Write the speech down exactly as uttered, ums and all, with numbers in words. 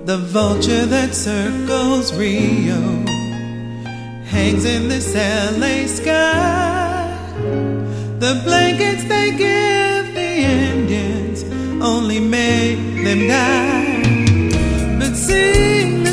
The vulture that circles Rio hangs in this L A sky. The blankets they give the Indians only make them die. But sing